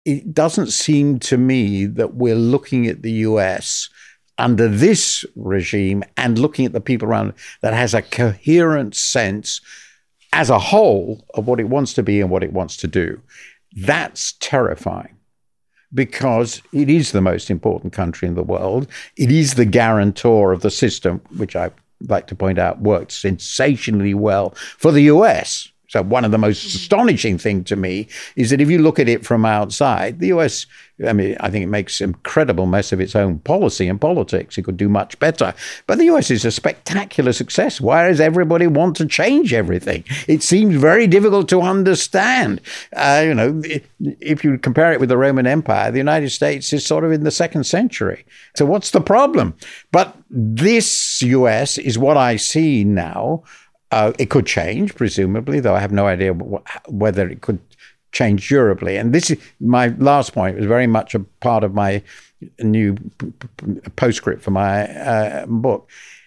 it doesn't seem to me that we're looking at the US under this regime and looking at the people around that has a coherent sense as a whole of what it wants to be and what it wants to do. That's terrifying, because it is the most important country in the world. It is the guarantor of the system, which I like to point out worked sensationally well for the US. So one of the most astonishing things to me is that if you look at it from outside, the US, I mean, I think it makes an incredible mess of its own policy and politics. It could do much better. But the US is a spectacular success. Why does everybody want to change everything? It seems very difficult to understand. If you compare it with the Roman Empire, the United States is sort of in the 2nd century. So what's the problem? But this US is what I see now. It could change, presumably, though I have no idea whether it could change durably. And this is my last point. It was very much a part of my new postscript for my book.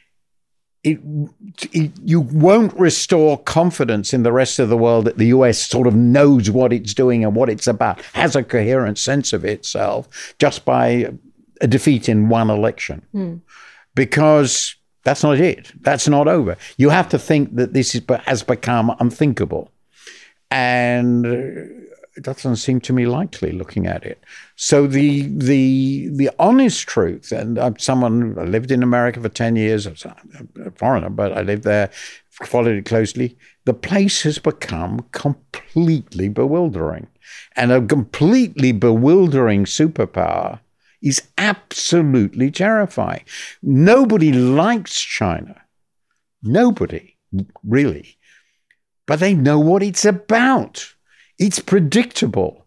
You won't restore confidence in the rest of the world that the US sort of knows what it's doing and what it's about, has a coherent sense of itself, just by a defeat in one election. Because that's not it. That's not over. You have to think that this has become unthinkable. And it doesn't seem to me likely looking at it. So the honest truth, and I'm someone who lived in America for 10 years, I'm a foreigner, but I lived there, followed it closely. The place has become completely bewildering. And a completely bewildering superpower is absolutely terrifying. Nobody likes China. Nobody, really. But they know what it's about. It's predictable.